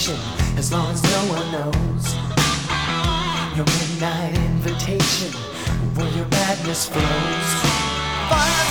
station as long as no one knows. Your midnight invitation where your madness flows. Fire